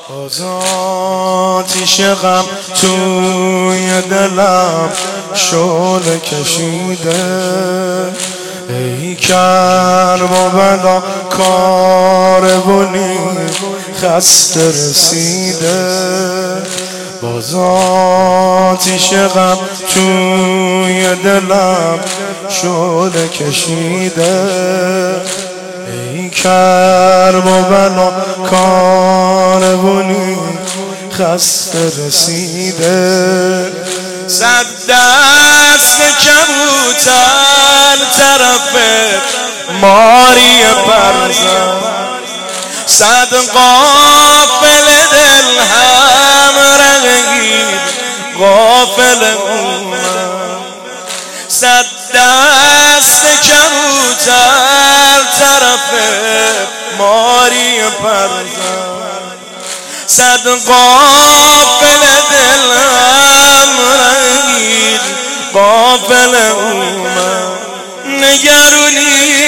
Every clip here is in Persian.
باز آتیش غم توی دلم شعله کشیده، ای کربلا کاروانی خسته رسیده. باز آتیش غم توی دلم شعله کشیده، ای کربلا کاروانی خسته رسیده. صد دست کبوتر طرف ماری پرزن، صد قافل دل هم رنگید قافل اومد. صد دست کبوتر طرف ماری پرزن، صد قافل دل هم رنگید قافل اومد. نگرونی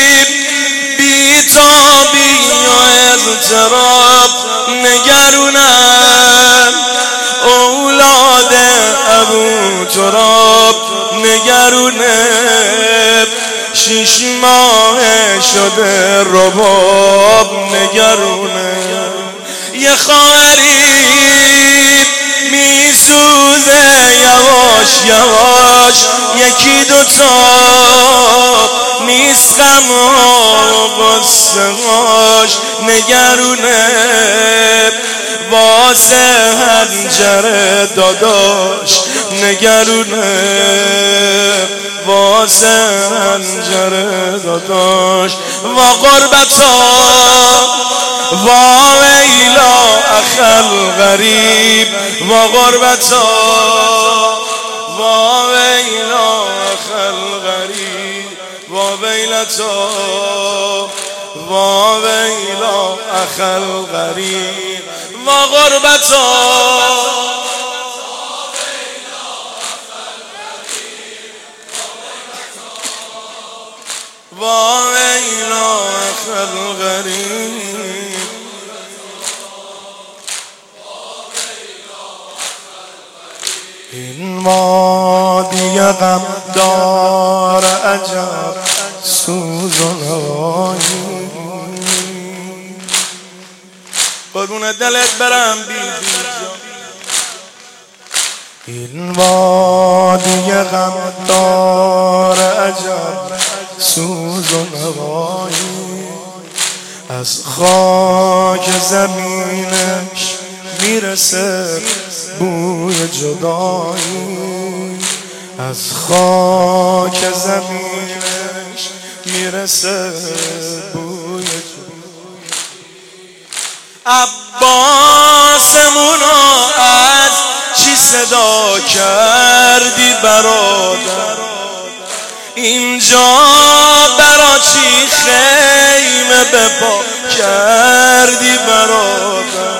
بیتابی و اضطراب، نگرونن اولاد ابو تراب، نگرونه 6 ماه شده رباب، نگرونه یه خواهری میسوزه یواش یواش، یکی دوتا نیست غم‌ها و غصه هاش، نگرونه واسه حنجره داداش، نگرونه واسه حنجره داداش. و غربتا و ویلا اخل غریب، و غربتا و ویلا اخل غریب، و ویلتا و ویلا اخل غریب، و غربتا و ویلا اخل غریب. این وادی غم دار عجب سوز و نوایی، قربون دلت برم بیدی جان. این وادی غم دار عجب سوز و نوایی، از خاک زمینش میرسه بوی جدایی، از خاک زمینش میرسه بوی جدایی. عباسمونو از چی صدا کردی برادر، اینجا برا چی خیمه بپا کردی برادر.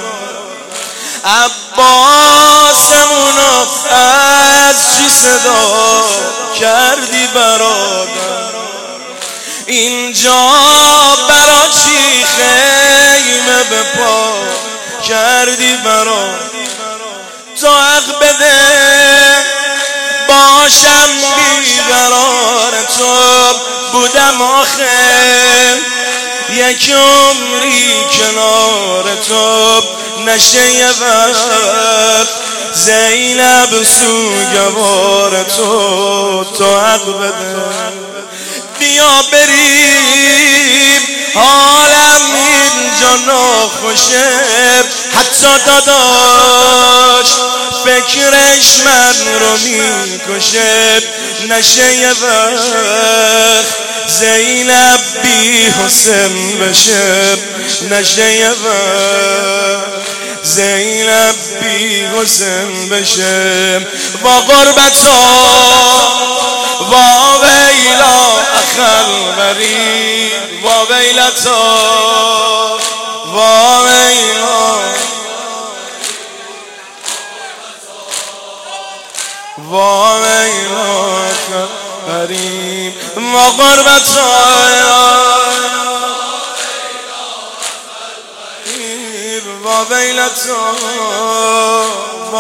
عباسمونو از چی صدا کردی برادر، اینجا برا چی خیمه بپا کردی برادر. تو حق بده باشم بیقرار تو بودم آخر، یک عمری کنار تو نشه یه وقت زینب سوگوار تو. تو حق بده بیا بریم حالم اینجا ناخوشه، حتی داداش فکرش من رو میکشه. نشه یه وقت زینب بی حسن بشه، نشه یه وقت زینب بی حسن بشه. و غربتا و ویلا اخل غریب، و ویلتا و ویلا و ویلا اخل غریب، و غربتا و ویلتا و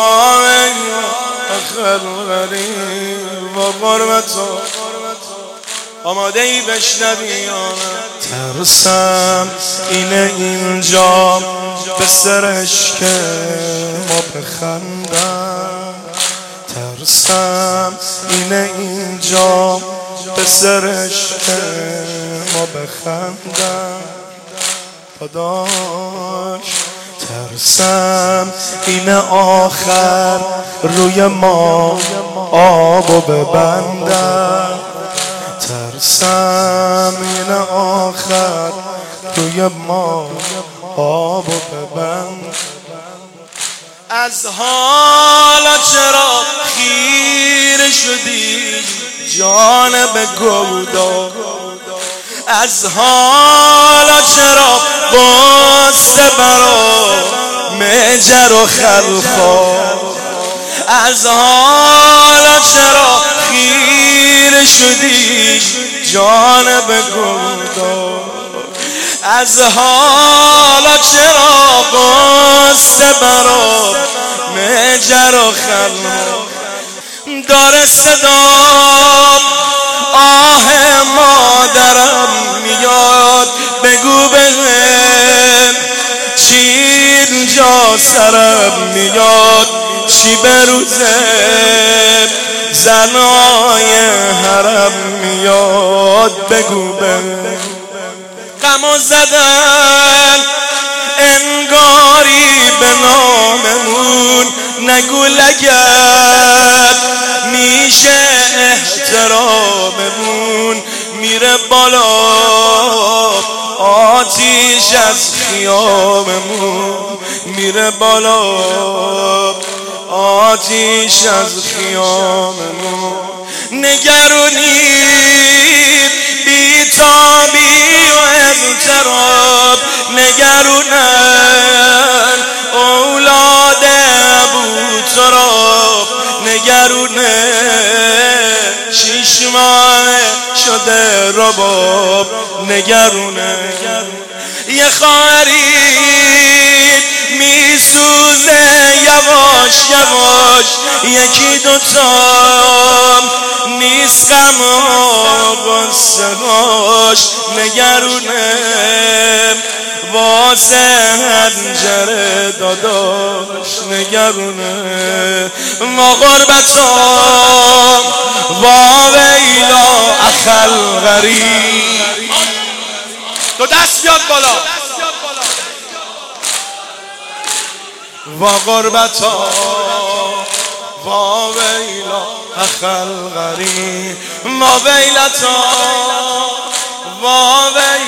آخر غریب و غربتا. آماده ای بشنوی ترسم اینه اینجا به سرش که ما بخندم، ترسم اینه اینجا به سرش که ما بخندم داداش. ترسم اینه آخر روی ما آبو ببندم، ترسم اینه آخر روی ما آبو ببند. از حالا چرا خیره شدی جانب گودا، از حالا چرا بسته برا مجر و خلخا، از حالا چرا خیره شدی جانب گودا، از حالا چرا بسته برا مجر و خلخا. داره صدام آه مادرم میاد، بگو بهم چی اینجا سرم میاد، چی بروزم زنای حرم میاد، بگو بهم. غمو زدن انگاری به ناممون، نگو لگد میشه احتراممون، میره بالا آتیش از خیاممون، میره بالا آتیش از خیاممون. نگرونی بیتابی و اضطراب نگرونن اولاد ابوتراب، نگرونه 6 ماه شده رباب، نگرونه یه خواهری میسوزه یواش یواش، یکی دوتا نیست غم و غصه هاش، نگرونه واسه هنجره داداش، نگرونه ما غربتا و ویلا اخل غریب. تو دست بیاد بالا. و غربتا و ویلا اخل غریب، ما ویلتا و ویلا